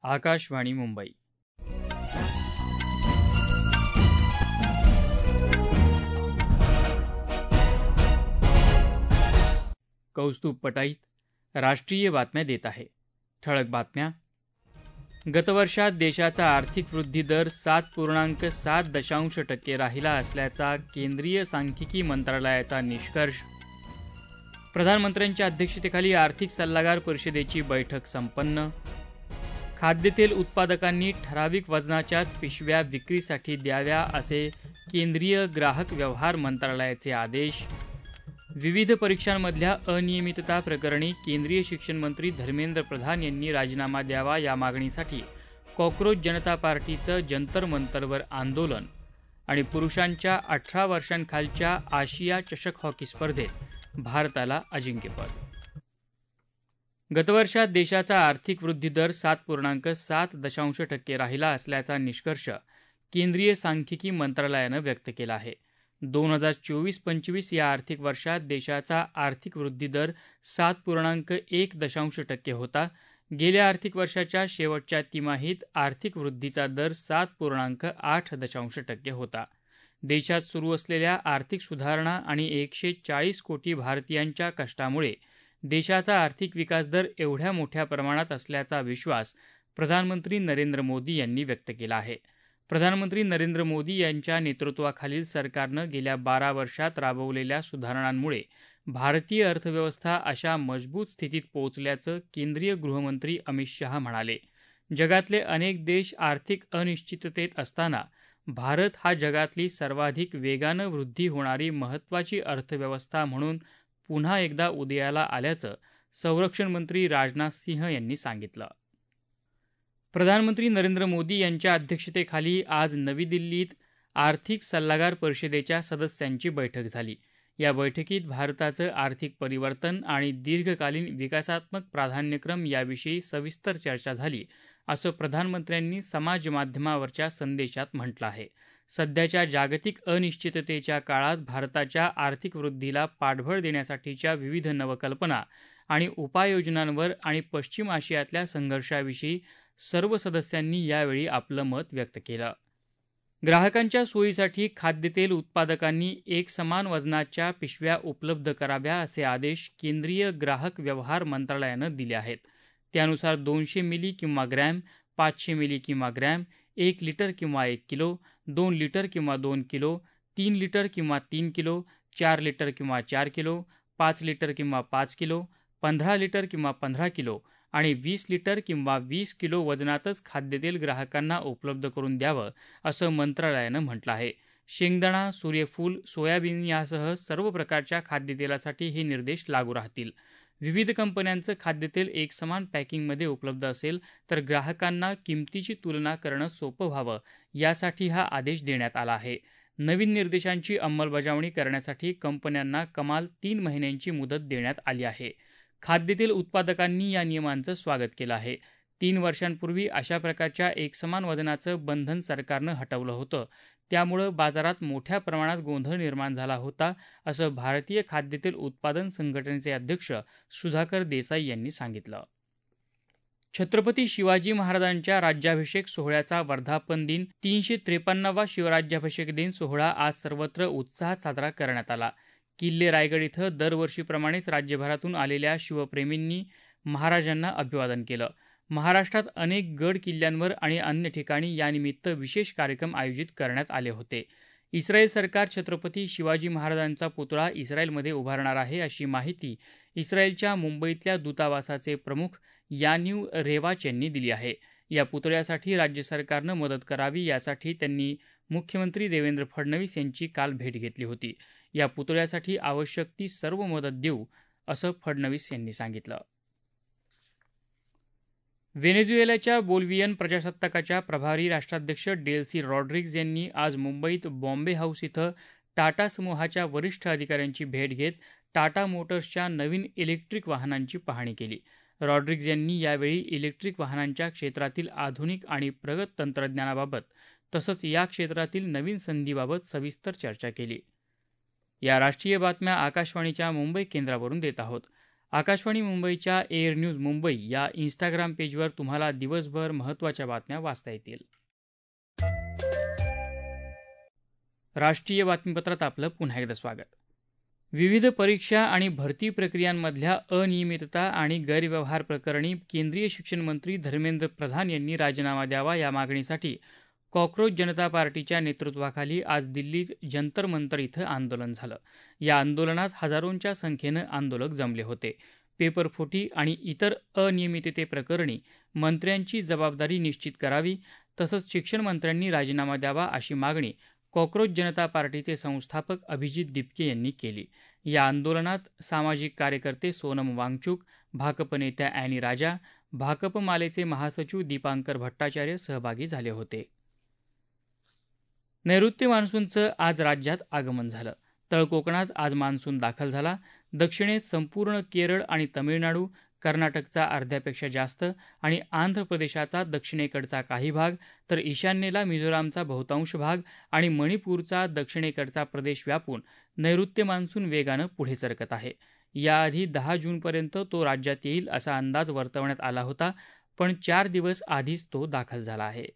आकाशवाणी मुंबई. कौस्तुभ पटाईत राष्ट्रीय बातम्या देत आहे. ठळक बातम्या. गतवर्षात देशाचा आर्थिक वृद्धी दर 7.7% राहिला असल्याचा केंद्रीय सांख्यिकी मंत्रालयाचा निष्कर्ष. प्रधानमंत्र्यांच्या अध्यक्षतेखाली आर्थिक सल्लागार परिषदेची बैठक संपन्न. खाद्यतेल उत्पादकांनी ठराविक वजनाच्याच पिशव्या विक्रीसाठी द्याव्या असे केंद्रीय ग्राहक व्यवहार मंत्रालयाचे आदेश. विविध परीक्षांमधल्या अनियमितता प्रकरणी केंद्रीय शिक्षण मंत्री धर्मेंद्र प्रधान यांनी राजीनामा द्यावा या मागणीसाठी कॉक्रोच जनता पार्टीचं जंतर मंतरवर आंदोलन. आणि पुरुषांच्या 18 वर्षांखालच्या आशिया चषक हॉकी स्पर्धेत भारताला अजिंक्यपद. गतवर्षात देशाचा आर्थिक वृद्धी दर 7.7% राहिला असल्याचा निष्कर्ष केंद्रीय सांख्यिकी मंत्रालयानं व्यक्त केला आहे. 2024-25 या आर्थिक वर्षात देशाचा आर्थिक वृद्धी दर 7.1% होता. गेल्या आर्थिक वर्षाच्या शेवटच्या तिमाहीत आर्थिक वृद्धीचा दर 7.8% होता. देशात सुरू असलेल्या आर्थिक सुधारणा आणि 140 कोटी भारतीयांच्या कष्टामुळे देशाचा आर्थिक विकास दर एवढ्या मोठ्या प्रमाणात असल्याचा विश्वास प्रधानमंत्री नरेंद्र मोदी यांनी व्यक्त केला आहे. प्रधानमंत्री नरेंद्र मोदी यांच्या नेतृत्वाखालील सरकारनं गेल्या 12 वर्षात राबवलेल्या सुधारणांमुळे भारतीय अर्थव्यवस्था अशा मजबूत स्थितीत पोहोचल्याचं केंद्रीय गृहमंत्री अमित शहा म्हणाले. जगातले अनेक देश आर्थिक अनिश्चिततेत असताना भारत हा जगातली सर्वाधिक वेगानं वृद्धी होणारी महत्त्वाची अर्थव्यवस्था म्हणून पुन्हा एकदा उदयाला आल्याचं संरक्षण मंत्री राजनाथ सिंह यांनी सांगितलं. प्रधानमंत्री नरेंद्र मोदी यांच्या अध्यक्षतेखाली आज नवी दिल्लीत आर्थिक सल्लागार परिषदेच्या सदस्यांची बैठक झाली. या बैठकीत भारताचं आर्थिक परिवर्तन आणि दीर्घकालीन विकासात्मक प्राधान्यक्रम याविषयी सविस्तर चर्चा झाली, असं प्रधानमंत्र्यांनी समाजमाध्यमावरच्या संदेशात म्हटलं आहे. सध्याच्या जागतिक अनिश्चिततेच्या काळात भारताच्या आर्थिक वृद्धीला पाठबळ देण्यासाठीच्या विविध नवकल्पना आणि उपाययोजनांवर आणि पश्चिम आशियातल्या संघर्षाविषयी सर्व सदस्यांनी यावेळी आपलं मत व्यक्त केलं. ग्राहकांच्या सोयीसाठी खाद्यतेल उत्पादकांनी एकसमान वजनाच्या पिशव्या उपलब्ध कराव्या असे आदेश केंद्रीय ग्राहक व्यवहार मंत्रालयानं दिले आहेत. त्यानुसार 200 मिली किंवा ग्रॅम, 500 मिली किंवा ग्रॅम, 1 लिटर किंवा 1 किलो, 2 लिटर किंवा 2 किलो, 3 लिटर किंवा 3 किलो, 4 लिटर किंवा 4 किलो, 5 लिटर किंवा 5 किलो, 15 लिटर किंवा 15 किलो आणि 20 लिटर किंवा 20 किलो वजनातच खाद्यतेल ग्राहकांना उपलब्ध करून द्यावं, असं मंत्रालयानं म्हटलं आहे. शेंगदाणा, सूर्यफूल, सोयाबीन यासह सर्व प्रकारच्या खाद्यतेलासाठी हे निर्देश लागू राहतील. विविध कंपन्यांचं खाद्यतेल एकसमान पॅकिंगमध्ये उपलब्ध असेल तर ग्राहकांना किमतीची तुलना करणं सोपं व्हावं यासाठी हा आदेश देण्यात आला आहे. नवीन निर्देशांची अंमलबजावणी करण्यासाठी कंपन्यांना कमाल 3 महिन्यांची मुदत देण्यात आली आहे. खाद्यतेल उत्पादकांनी या नियमांचं स्वागत केलं आहे. 3 वर्षांपूर्वी अशा प्रकारच्या एकसमान वजनाचं बंधन सरकारनं हटवलं होतं. त्यामुळं बाजारात मोठ्या प्रमाणात गोंधळ निर्माण झाला होता, असं भारतीय खाद्यतेल उत्पादन संघटनेचे अध्यक्ष सुधाकर देसाई यांनी सांगितलं. छत्रपती शिवाजी महाराजांच्या राज्याभिषेक सोहळ्याचा वर्धापन दिन 353वा शिवराज्याभिषेक दिन सोहळा आज सर्वत्र उत्साहात साजरा करण्यात आला. किल्ले रायगड इथं दरवर्षीप्रमाणेच राज्यभरातून आलेल्या शिवप्रेमींनी महाराजांना अभिवादन केलं. महाराष्ट्रात अनेक गड किल्ल्यांवर आणि अन्य ठिकाणी यानिमित्त विशेष कार्यक्रम आयोजित करण्यात आले होते. इस्रायल सरकार छत्रपती शिवाजी महाराजांचा पुतळा इस्रायलमध्ये उभारणार आहे, अशी माहिती इस्रायलच्या मुंबईतल्या दूतावासाचे प्रमुख यानीव रेवाच यांनी दिली आहे. या पुतळ्यासाठी राज्य सरकारनं मदत करावी यासाठी त्यांनी मुख्यमंत्री देवेंद्र फडणवीस यांची काल भेट घेतली होती. या पुतळ्यासाठी आवश्यक ती सर्व मदत देऊ, असं फडणवीस यांनी सांगितलं. व्हेनेझुएलाच्या बोल्व्हियन प्रजासत्ताकाच्या प्रभारी राष्ट्राध्यक्ष डेल्सी रॉड्रिग्ज यांनी आज मुंबईत बॉम्बे हाऊस इथं टाटा समूहाच्या वरिष्ठ अधिकाऱ्यांची भेट घेत टाटा मोटर्सच्या नवीन इलेक्ट्रिक वाहनांची पाहणी केली. रॉड्रिग्ज यांनी यावेळी इलेक्ट्रिक वाहनांच्या क्षेत्रातील आधुनिक आणि प्रगत तंत्रज्ञानाबाबत तसंच या क्षेत्रातील नवीन संधीबाबत सविस्तर चर्चा केली. या राष्ट्रीय बातम्या आकाशवाणीच्या मुंबई केंद्रावरून देत आहोत. आकाशवाणी मुंबईच्या एअर न्यूज मुंबई या इंस्टाग्राम पेजवर तुम्हाला दिवसभर महत्त्वाच्या बातम्या वाचता येतील. राष्ट्रीय बातमीपत्रात आपलं पुन्हा एकदा स्वागत. विविध परीक्षा आणि भरती प्रक्रियांमधल्या अनियमितता आणि गैरव्यवहार प्रकरणी केंद्रीय शिक्षण मंत्री धर्मेंद्र प्रधान यांनी राजीनामा द्यावा या मागणीसाठी कॉक्रोच जनता पार्टीच्या नेतृत्वाखाली आज दिल्लीत जंतर मंतर इथं आंदोलन झालं. या आंदोलनात हजारोंच्या संख्येनं आंदोलक जमले होते. पेपरफुटी आणि इतर अनियमिततेप्रकरणी मंत्र्यांची जबाबदारी निश्चित करावी तसंच शिक्षण मंत्र्यांनी राजीनामा द्यावा अशी मागणी कॉक्रोच जनता पार्टीचे संस्थापक अभिजित दिपके यांनी केली. या आंदोलनात सामाजिक कार्यकर्ते सोनम वांगचुक, भाकप नेत्या अॅनी राजा, भाकप मालेचे महासचिव दीपांकर भट्टाचार्य सहभागी झाले होते. नैऋत्य मान्सूनचं आज राज्यात आगमन झालं. तळकोकणात आज मान्सून दाखल झाला. दक्षिणेत संपूर्ण केरळ आणि तमिळनाडू, कर्नाटकचा अर्ध्यापेक्षा जास्त आणि आंध्र प्रदेशाचा दक्षिणेकडचा काही भाग तर ईशान्येला मिझोरामचा बहुतांश भाग आणि मणिपूरचा दक्षिणेकडचा प्रदेश व्यापून नैऋत्य मान्सून वेगानं पुढे सरकत आहे. याआधी 10 जूनपर्यंत तो राज्यात येईल असा अंदाज वर्तवण्यात आला होता, पण 4 दिवस आधीच तो दाखल झाला आहे.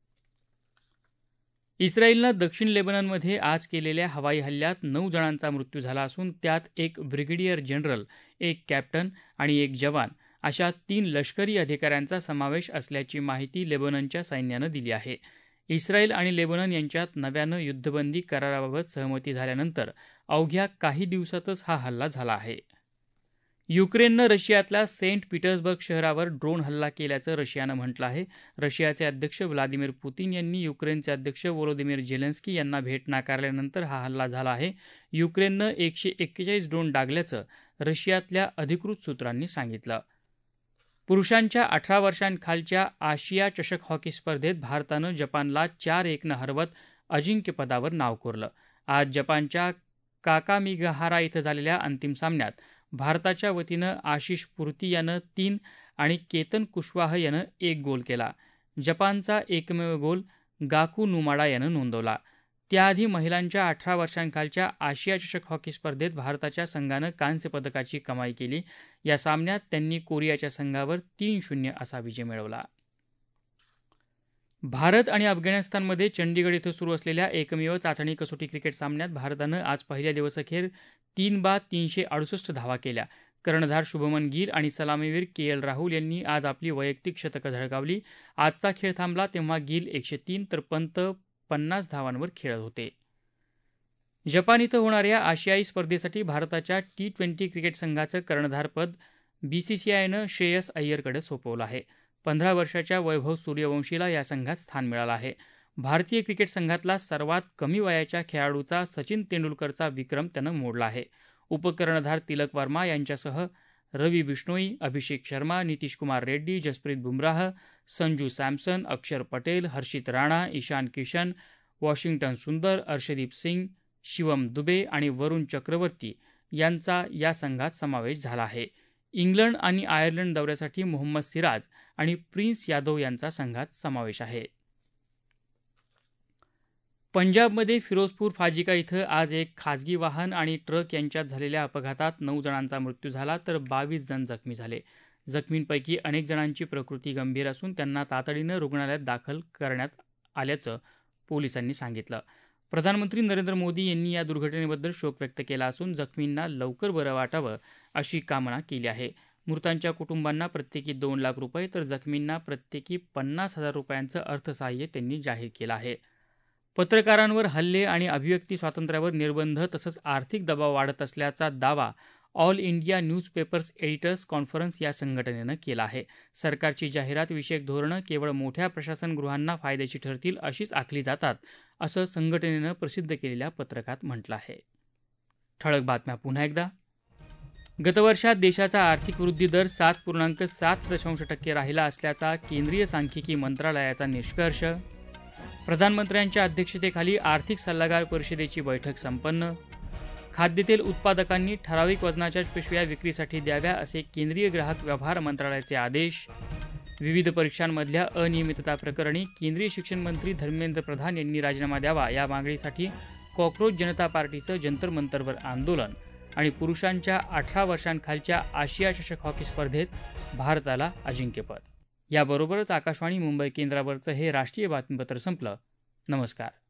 इस्रायलनं दक्षिण लेबननमध्ये आज केलेल्या हवाई हल्ल्यात 9 जणांचा मृत्यू झाला असून त्यात एक ब्रिगेडियर जनरल, एक कॅप्टन आणि एक जवान अशा 3 लष्करी अधिकाऱ्यांचा समावेश असल्याची माहिती लेबननच्या सैन्यानं दिली आहे. इस्रायल आणि लेबनन यांच्यात नव्यानं युद्धबंदी कराराबाबत सहमती झाल्यानंतर अवघ्या काही दिवसातच हा हल्ला झाला आहे. युक्रेननं रशियातल्या सेंट पीटर्सबर्ग शहरावर ड्रोन हल्ला केल्याचं रशियानं म्हटलं आहे. रशियाचे अध्यक्ष व्लादिमीर पुतीन यांनी युक्रेनचे अध्यक्ष व्लोदिमीर झेलेन्स्की यांना भेट नाकारल्यानंतर हा हल्ला झाला आहे. युक्रेननं 141 ड्रोन डागल्याचं रशियातल्या अधिकृत सूत्रांनी सांगितलं. पुरुषांच्या 18 वर्षांखालच्या आशिया चषक हॉकी स्पर्धेत भारतानं जपानला 4-1 हरवत अजिंक्यपदावर नाव कोरलं. आज जपानच्या काकामिगाहारा इथं झालेल्या अंतिम सामन्यात भारताच्या वतीनं आशिष पुर्ती यानं 3 आणि केतन कुशवाह यानं 1 गोल केला. जपानचा एकमेव गोल गाकू नुमाडा यानं नोंदवला. त्याआधी महिलांच्या 18 वर्षांखालच्या आशिया चषक हॉकी स्पर्धेत भारताच्या संघानं कांस्य पदकाची कमाई केली. या सामन्यात त्यांनी कोरियाच्या संघावर 3-0 असा विजय मिळवला. भारत आणि अफगाणिस्तानमध्ये चंडीगढ इथं सुरू असलेल्या एकमेव चाचणी कसोटी क्रिकेट सामन्यात भारतानं आज पहिल्या दिवसअखेर 3 बाद 368 धावा केल्या. कर्णधार शुभमन गिल आणि सलामीवीर के.एल. राहुल यांनी आज आपली वैयक्तिक शतकं झळकावली. आजचा खेळ थांबला तेव्हा गिल 103 तर पंत 50 धावांवर खेळत होते. जपान इथं होणाऱ्या आशियाई स्पर्धेसाठी भारताच्या T20 क्रिकेट संघाचं कर्णधारपद बीसीसीआयनं श्रेयस अय्यरकडे सोपवलं आहे. 15 वर्षाच्या वैभव सूर्यवंशीला या संघात स्थान मिळालं आहे. भारतीय क्रिकेट संघातला सर्वात कमी वयाच्या खेळाडूचा सचिन तेंडुलकरचा विक्रम त्यानं मोडला आहे. उपकर्णधार तिलक वर्मा यांच्यासह रवी बिश्नोई, अभिषेक शर्मा, नितीश कुमार रेड्डी, जसप्रीत बुमराह, संजू सॅमसन, अक्षर पटेल, हर्षित राणा, ईशान किशन, वॉशिंग्टन सुंदर, अर्शदीप सिंग, शिवम दुबे आणि वरुण चक्रवर्ती यांचा या संघात समावेश झाला आहे. इंग्लंड आणि आयर्लंड दौऱ्यासाठी मोहम्मद सिराज आणि प्रिन्स यादव यांचा संघात समावेश आहे. पंजाबमध्ये फिरोजपूर फाजिका इथं आज एक खाजगी वाहन आणि ट्रक यांच्यात झालेल्या अपघातात 9 जणांचा मृत्यू झाला तर 22 जण जखमी झाले. जखमींपैकी अनेक जणांची प्रकृती गंभीर असून त्यांना तातडीनं रुग्णालयात दाखल करण्यात आल्याचं पोलिसांनी सांगितलं. प्रधानमंत्री नरेंद्र मोदी यांनी या दुर्घटनेबद्दल शोक व्यक्त केला असून जखमींना लवकर बरं वाटावं अशी कामना केली आहे. मृतांच्या कुटुंबांना प्रत्येकी 2 लाख रुपये तर जखमींना प्रत्येकी 50,000 रुपयांचं अर्थसहाय्य त्यांनी जाहीर केलं आहे. पत्रकारांवर हल्ले आणि अभिव्यक्ती स्वातंत्र्यावर निर्बंध तसंच आर्थिक दबाव वाढत असल्याचा दावा all India newspapers editors conference या संघटनेनं केला आहे. सरकारची जाहिरात विषयक धोरणं केवळ मोठ्या प्रशासनगृहांना फायद्याची ठरतील अशीच आखली जातात असं संघटनेनं प्रसिद्ध केलेल्या पत्रकात म्हटलं आहे. ठळक बातम्या पुन्हा एकदा. गतवर्षात देशाचा आर्थिक वृद्धी दर 7.7% राहिला असल्याचा केंद्रीय सांख्यिकी मंत्रालयाचा निष्कर्ष. प्रधानमंत्र्यांच्या अध्यक्षतेखाली आर्थिक सल्लागार परिषदेची बैठक संपन्न. खाद्यतेल उत्पादकांनी ठराविक वजनाच्या पिशव्या विक्रीसाठी द्याव्या असे केंद्रीय ग्राहक व्यवहार मंत्रालयाचे आदेश. विविध परीक्षांमधल्या अनियमितता प्रकरणी केंद्रीय शिक्षण मंत्री धर्मेंद्र प्रधान यांनी राजीनामा द्यावा या मागणीसाठी कॉक्रोच जनता पार्टीचं जंतर मंतरवर आंदोलन. आणि पुरुषांच्या 18 वर्षांखालच्या आशिया चषक हॉकी स्पर्धेत भारताला अजिंक्यपद. याबरोबरच आकाशवाणी मुंबई केंद्रावरचं हे राष्ट्रीय बातमीपत्र संपलं. नमस्कार.